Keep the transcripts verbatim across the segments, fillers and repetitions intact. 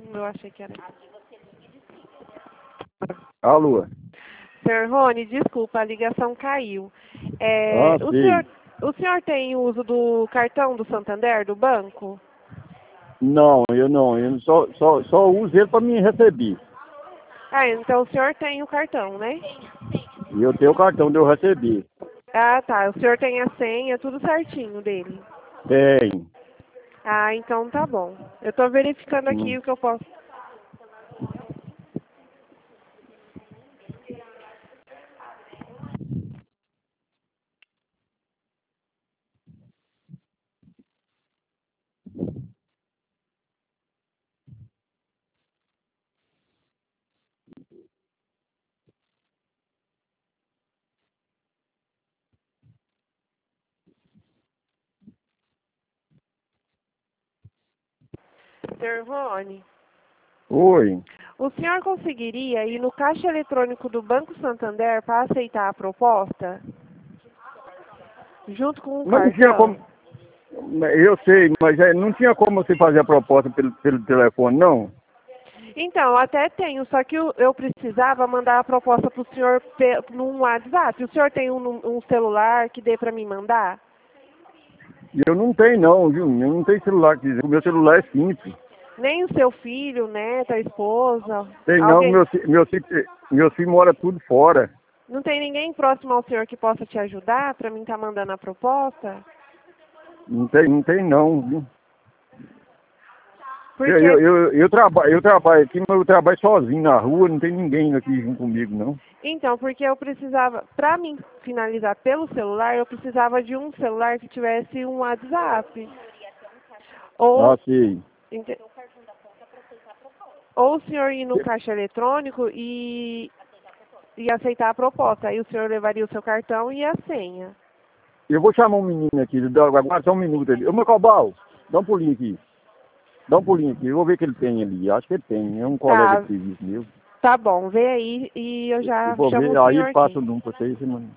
Eu achei que era. Alô? Senhor Rony, desculpa, a ligação caiu. É, Ah, o, sim. senhor, o senhor tem uso do cartão do Santander, do banco? Não, eu não. Eu só, só, só uso ele para me receber. Ah, então o senhor tem o cartão, né? E eu tenho o cartão de eu receber. Ah, tá. O senhor tem a senha, tudo certinho dele. Tem. Ah, então tá bom. Eu tô verificando aqui Hum. o que eu posso. Senhor Rony, Oi. o senhor conseguiria ir no caixa eletrônico do Banco Santander para aceitar a proposta? Junto com o Mas não tinha como. cartão? Eu sei, mas é, não tinha como você fazer a proposta pelo, pelo telefone, não? Então, até tenho, só que eu, eu precisava mandar a proposta para o senhor pe- num WhatsApp. O senhor tem um, um celular que dê para me mandar? Eu não tenho, não, viu? Eu não tenho celular aqui. O meu celular é simples. Nem o seu filho, neta, esposa, Tem não, alguém? meu, fi- meu, fi- meu filho mora tudo fora. Não tem ninguém próximo ao senhor que possa te ajudar para mim estar mandando a proposta? Não tem, não tem não, viu? Eu, Porque, eu, eu, eu, traba, eu trabalho aqui, mas eu trabalho sozinho na rua, não tem ninguém aqui junto comigo, não. então, porque eu precisava, para mim finalizar pelo celular, eu precisava de um celular que tivesse um WhatsApp. Ah, Ou, sei. ente- ou o senhor ir no caixa eletrônico e, e aceitar a proposta. Aí o senhor levaria o seu cartão e a senha. Eu vou chamar um menino aqui, dá- aguarda só um minuto ali. Ô, meu Cobal, dá um pulinho aqui. Dá um pulinho aqui, eu vou ver o que ele tem ali. Acho que ele tem, é um colega Tá, de serviço meu. tá bom, vê aí e eu Eu já vou chamo ver, o aí senhor ele passa aqui. o número pra você e você manda.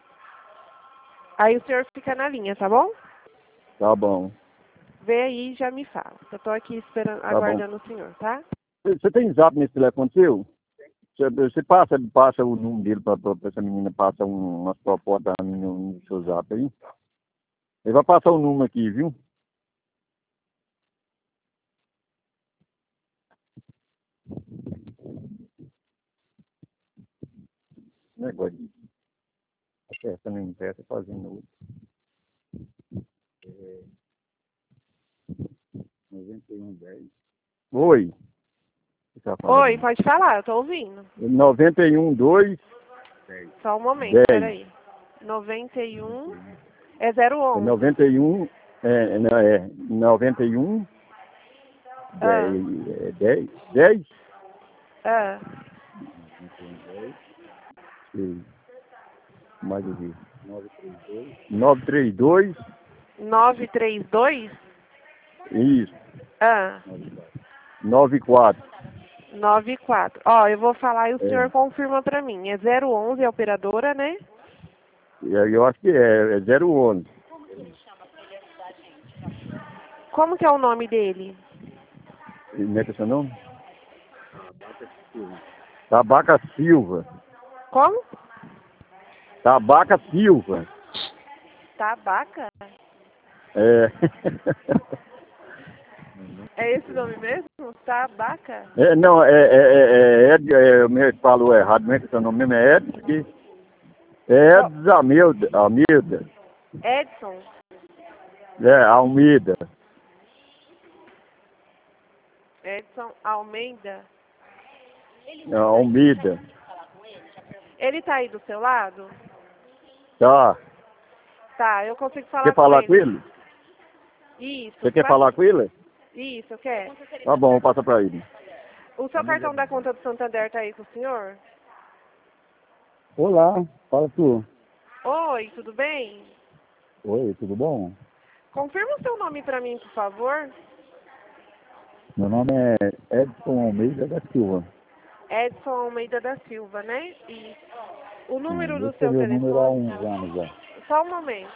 Aí o senhor fica na linha, tá bom? Tá bom, Vê aí e já me fala. Eu tô aqui esperando, tá bom. aguardando o senhor, tá? Você você tem zap nesse telefone seu? Você, você passa, passa o número dele pra, pra, pra essa menina, passa um, umas propostas a mim no, no seu zap aí? Ele vai passar o número aqui, viu? Negócio de acertando em peça, fazendo outro. É, noventa e um dez. Oi. Você tá falando Oi, aí? pode falar, eu tô ouvindo. noventa e um, dois, Só um momento, dez. peraí. noventa e um é zero É onze. noventa e um, é, é, não, é noventa e um, Ah, dez, é, dez, dez, ah. e mais o quê? nove três dois, nove três dois? isso, Ah, nove quatro. nove quatro. Ó, eu vou falar e o É, senhor confirma pra mim. É zero onze a operadora, né? eu eu acho que é, é zero onze. Como que é o nome dele? Como é que é seu nome? Tabaca Silva. Como? Tabaca Silva. Tabaca? É. É esse o nome mesmo? Tabaca? É, não, é, é, é, é Ed, é, eu me falo errado, como é que é seu nome mesmo? É Ed, que- é Qual? Ed Almeida, Almeida, Edson? é, Almeida, Edson Almeida? é, Almeida, Ele tá aí do seu lado? tá? Tá, eu consigo falar Quer com falar com ele. ele? Isso, Você quer passa. falar com ele? Isso, quer? Tá bom, passa pra ele. O seu cartão da conta do Santander tá aí com o senhor? Olá, fala tu. Oi, tudo bem? Oi, tudo bom? Confirma o seu nome pra mim, por favor. Meu nome é Edson Almeida da Silva. Edson Almeida da Silva, né? E o número Sim, eu do seu escrevi o número há telefone? uns anos já. Só um momento.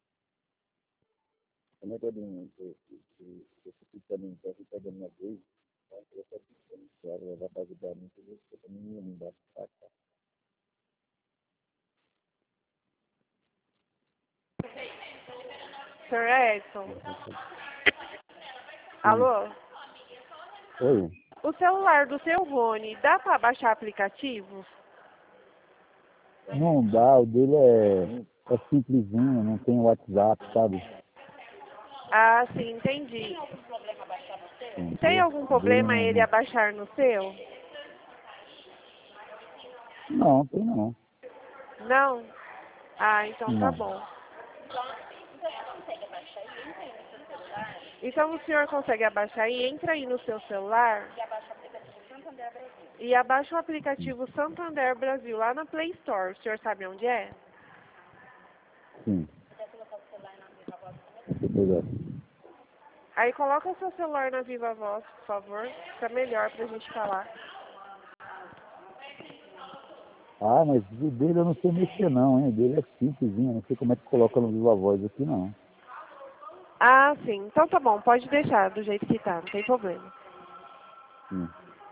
Como é que eu dei? Você fica pegando minha vez? Edson. Alô? Oi. O celular do seu Rony, dá para baixar aplicativos? Não dá, o dele é, é simplesinho, não tem WhatsApp, sabe? Ah, sim, entendi. Sim, Tem algum o dele problema não, ele não. abaixar no seu? Não, tem não. Não? Ah, então tá Não. bom. Então o senhor consegue abaixar aí, entra aí no seu celular e abaixa o aplicativo Santander Brasil lá na Play Store. O senhor sabe onde é? Sim. Deixa eu pegar. Aí coloca o seu celular na Viva Voz, por favor. Fica melhor pra gente falar. Ah, mas o dele eu não sei mexer não, hein? O dele é simplesinho, não sei como é que coloca no Viva Voz aqui não. Ah, sim. Então tá bom, pode deixar do jeito que tá, não tem problema. Sim.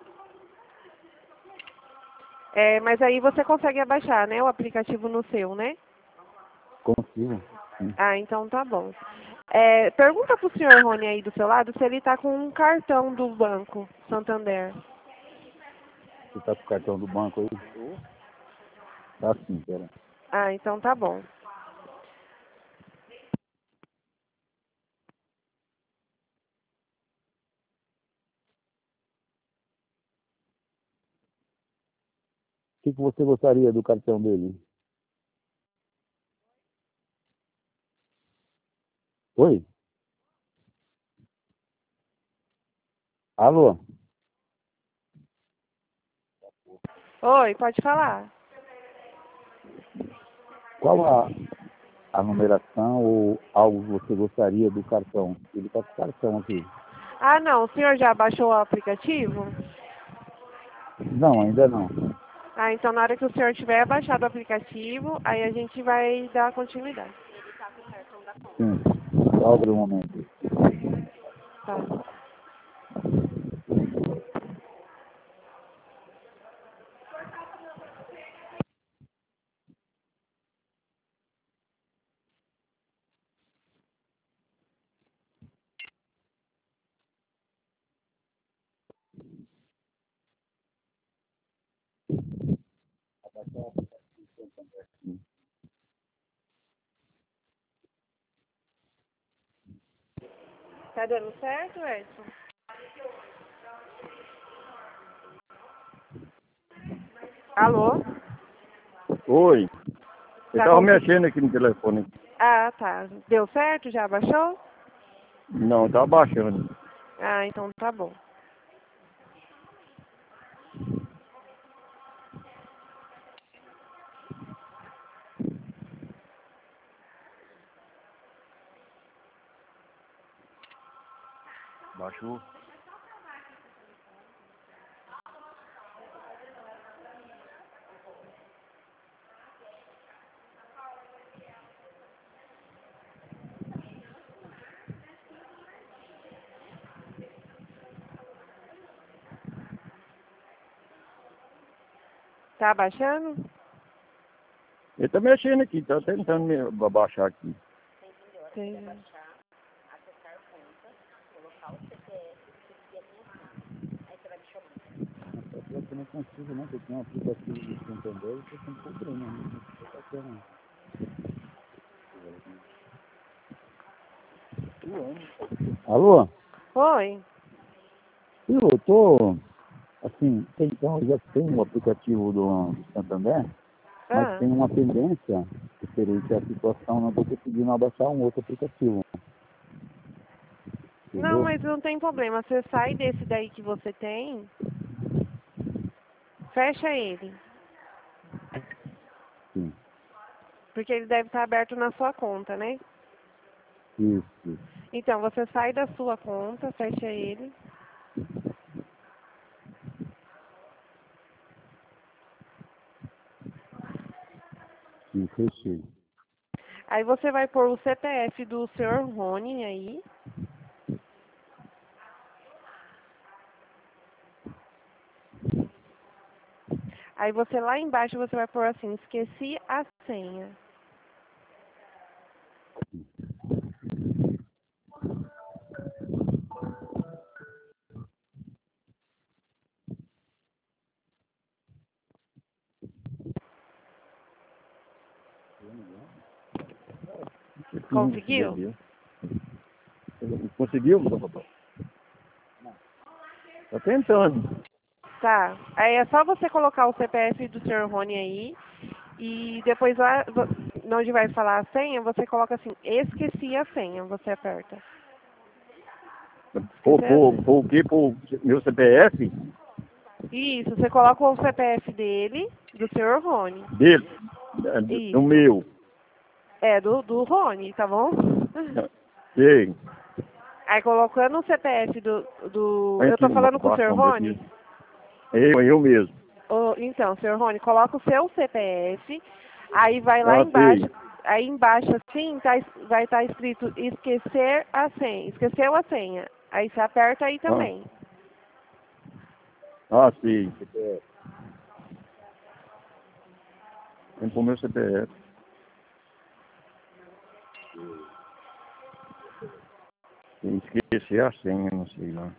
É, mas aí você consegue abaixar, né, o aplicativo no seu, né? Consigo? Sim. Ah, então tá bom. É, pergunta pro senhor Rony aí do seu lado se ele tá com um cartão do banco Santander. Você tá com o cartão do banco aí? Tá sim, pera. Ah, então tá bom. O que, que você gostaria do cartão dele? Oi? Alô? Oi, pode falar. Qual a, a numeração ou algo que você gostaria do cartão? Ele tá com o cartão aqui. Ah, não, o senhor já baixou o aplicativo? Não, ainda não. Ah, então na hora que o senhor tiver baixado o aplicativo, aí a gente vai dar continuidade. Sim. Abre um momento. Tá. Tá dando certo, Edson? Alô? Oi. Eu Tá tava com... mexendo aqui no telefone. Ah, tá. Deu certo? Já baixou? Não, tá baixando. Ah, então tá bom. Baixou. Tá baixando? Ele tá mexendo aqui, tá tentando me abaixar aqui. Entendi. Eu não consigo, né? Porque tem um aplicativo de Santander e você tem problema, né? Tá tendo. Alô? Oi? Eu tô, assim, então eu já tenho o aplicativo do, do Santander, mas Ah. tem uma tendência referente à situação, não estou conseguindo abaixar um outro aplicativo, Não, entendeu? mas não tem problema. Você sai desse daí que você tem, fecha ele. Sim, Porque ele deve estar aberto na sua conta, né? isso, isso. Então, você sai da sua conta, fecha ele. Sim, fechei. Aí você vai pôr o C P F do senhor Rony aí. Aí você lá embaixo você vai pôr assim, esqueci a senha. Conseguiu? Conseguiu, meu papai? Tá tentando. Tá. Aí é só você colocar o C P F do senhor Rony aí. E depois lá, onde vai falar a senha, você coloca assim, esqueci a senha, você aperta. Por, por, por o quê? Por meu C P F? Isso, você coloca o C P F dele, do senhor Rony. Dele? Isso. Do meu? É, do, do Rony, tá bom? Sei. Aí colocando o C P F do... do Aqui, eu tô falando com o senhor Rony? Aqui. Eu, eu mesmo. Oh, então, senhor Rony, coloca o seu C P F, aí vai lá Ah, embaixo, sei. aí embaixo assim tá, vai estar tá escrito esquecer a senha, esqueceu a senha. Aí você aperta aí também. Ah, ah sim. Tem que pôr meu C P F. Tem que esquecer a senha, não sei lá.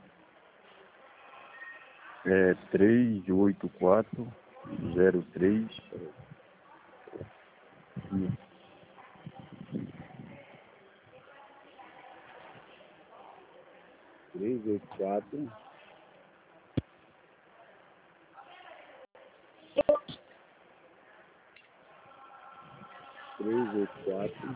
É três oito quatro zero três. três oito quatro. três oito quatro.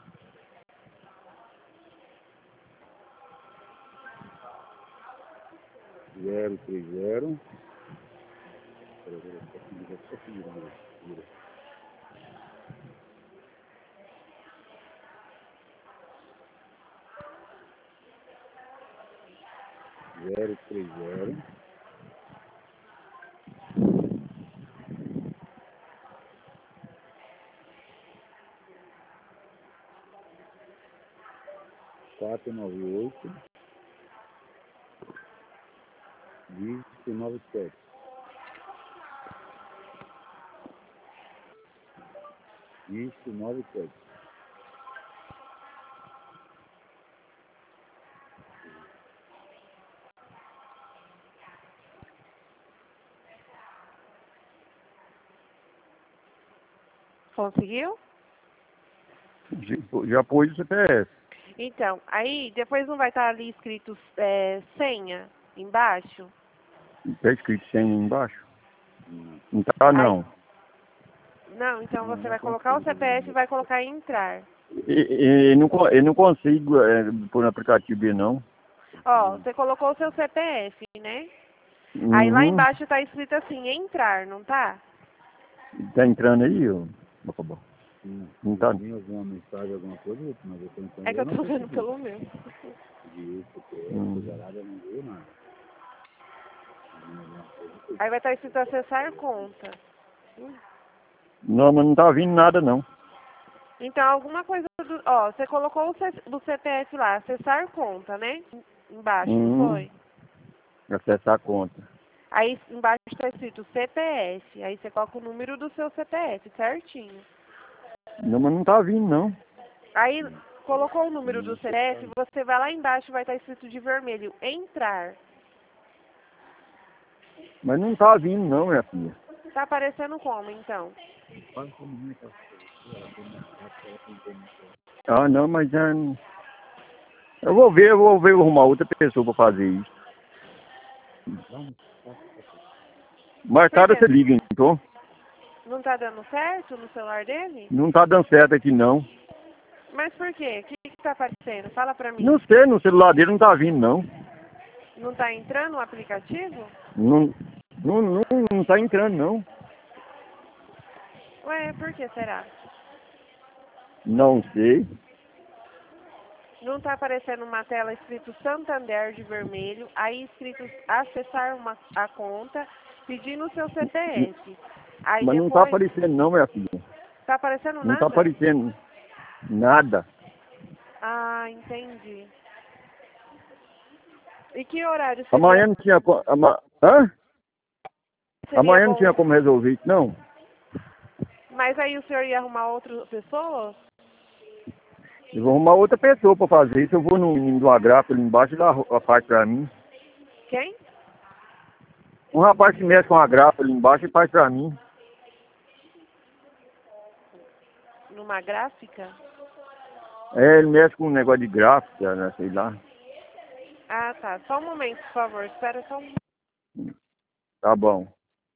zero três zero. zero três zero. quatro nove oito. Dígito nove sete. Dígito nove sete. Conseguiu? Já pôs o C P F. Então, aí depois não vai estar ali escrito é, senha embaixo? Está escrito senha embaixo? Não tá, não. Aí, não, então você vai colocar o C P F e vai colocar entrar. E, e, não, eu não consigo é, pôr no aplicativo dele, não. Ó, você colocou o seu C P F, né? Uhum. Aí lá embaixo tá escrito assim, entrar, não tá? Tá entrando aí, ô? Sim. Não tá. Tem alguma mensagem, alguma coisa, mas eu tô entrando. É que eu tô vendo pelo meu. Isso, porque Hum. gerada não viu nada. Aí vai estar escrito acessar conta. Não, mas não tá vindo nada, não. Então, alguma coisa do... Ó, você colocou o, C, o C P F lá, acessar conta, né? Embaixo, Uhum. não foi? Acessar a conta. Aí embaixo está escrito C P F. Aí você coloca o número do seu C P F, certinho. Não, mas não tá vindo, não. Aí, colocou o número do C P F, você vai lá embaixo, vai estar escrito de vermelho, entrar. Mas não tá vindo, não, minha filha. Tá aparecendo como, então? Ah, não, mas já... Eu vou ver, eu vou ver, vou arrumar outra pessoa pra fazer isso. Mais tarde você liga, então. Não tá dando certo no celular dele? Não tá dando certo aqui, não. Mas por quê? O que que tá aparecendo? Fala pra mim. Não sei, no celular dele não tá vindo, não. Não tá entrando o aplicativo? Não, não, não, não tá entrando, não. Ué, por que será? Não sei. Não tá aparecendo uma tela escrito Santander de vermelho, aí escrito acessar uma, a conta, pedindo o seu C P F. Aí Mas depois... não tá aparecendo, não, minha filha. Tá aparecendo Não nada? tá aparecendo nada. Ah, entendi. E que horário seria? Amanhã não tinha como... Ama... Hã? Seria Amanhã bom... não tinha como resolver isso, não. Mas aí o senhor ia arrumar outra pessoa? Eu vou arrumar outra pessoa pra fazer isso. Eu vou no menino do agrafo ali embaixo e dá a parte pra mim. Quem? Um rapaz que mexe com a grafa ali embaixo e faz pra mim. Numa gráfica? É, ele mexe com um negócio de gráfica, né, sei lá. Ah, tá. Só um momento, por favor. Espera só um Tá bom.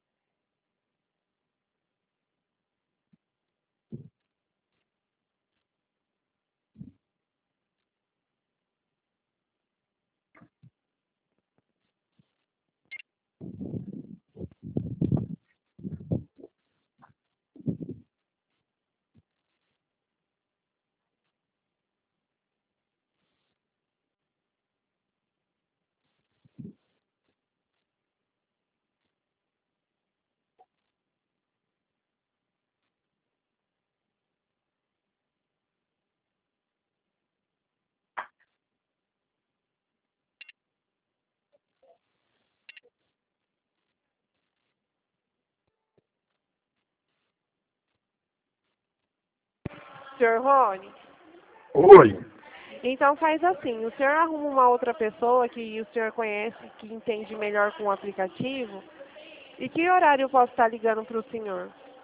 senhor Rony. Oi. Então faz assim, o senhor arruma uma outra pessoa que o senhor conhece, que entende melhor com o aplicativo. E que horário eu posso estar ligando para o senhor?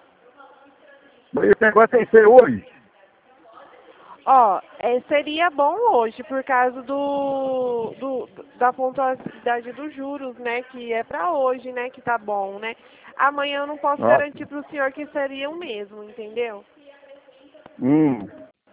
Mas esse negócio tem que ser hoje. Ó, é, seria bom hoje, por causa do, do da pontualidade dos juros, né? Que é para hoje, né? Que tá bom, né? Amanhã eu não posso Nossa. garantir para o senhor que seria o mesmo, entendeu? Hum.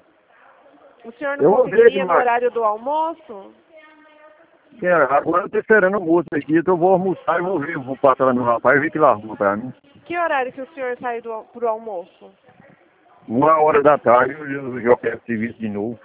O senhor não Eu vou ver conseguiria no demais. horário do almoço? É, agora eu tô esperando o moço aqui, então eu vou almoçar e vou ver, eu vou passar lá no rapaz e ver que ele arruma pra mim. Que horário que o senhor sai do, al- pro almoço? Uma hora da tarde eu, eu já quero serviço de novo.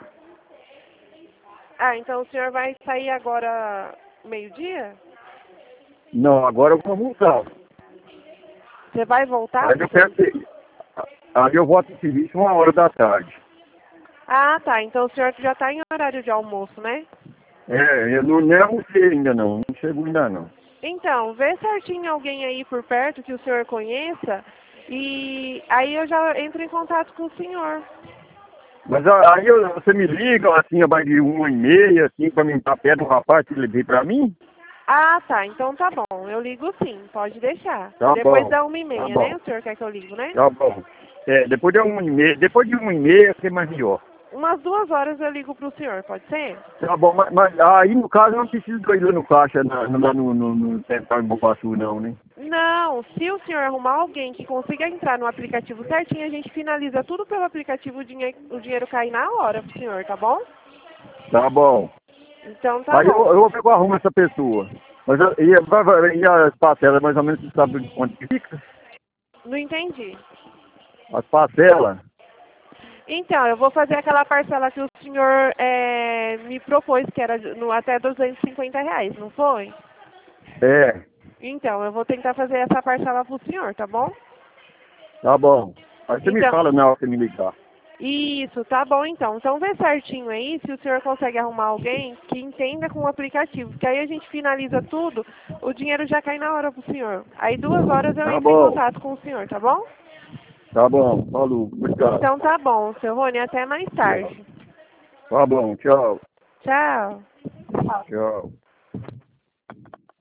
Ah, então o senhor vai sair agora meio-dia? Não, agora eu vou almoçar. Você vai voltar? Aí eu quero ser. Aí eu volto em serviço uma hora da tarde. Ah, tá. Então o senhor já está em horário de almoço, né? É, eu não, nem almocei ainda não, não chegou ainda não. Então, vê certinho alguém aí por perto que o senhor conheça e aí eu já entro em contato com o senhor. Mas a- aí eu- você me liga assim, abaixo de uma e meia, assim, pra mim estar perto do rapaz que levei pra mim? Ah, tá. Então tá bom. Eu ligo sim. Pode deixar. Tá Depois bom, da uma e tá meia, né? bom, O senhor quer que eu ligo, né? tá bom. É, depois de uma e meia, depois de uma e meia, ser mais melhor. Umas duas horas eu ligo pro senhor, pode ser? Tá bom, mas, mas aí no caso eu não preciso ir lá no caixa, na, lá no, no, no central de Bocaçu não, né? Não, se o senhor arrumar alguém que consiga entrar no aplicativo certinho, a gente finaliza tudo pelo aplicativo, o dinheiro, o dinheiro cai na hora pro senhor, tá bom? Tá bom. Então tá Aí eu, bom. eu vou ver que eu arrumo essa pessoa. Mas eu- e, vai- vai- e as parcelas, mais ou menos, você sabe de quanto que fica? Não entendi. As parcelas? Então, eu vou fazer aquela parcela que o senhor é, me propôs, que era no, até duzentos e cinquenta reais, não foi? É, Então, eu vou tentar fazer essa parcela pro senhor, tá bom? tá bom. Aí você me Então, fala na hora que você me ligar. isso, tá bom então. Então vê certinho aí se o senhor consegue arrumar alguém que entenda com o aplicativo, que aí a gente finaliza tudo, o dinheiro já cai na hora pro senhor. Aí duas horas eu Tá entro em bom, contato com o senhor, tá bom? tá bom. Falou, obrigado. Então tá bom, seu Rony, até mais Tchau. tarde. Tá bom, tchau. Tchau. Tchau.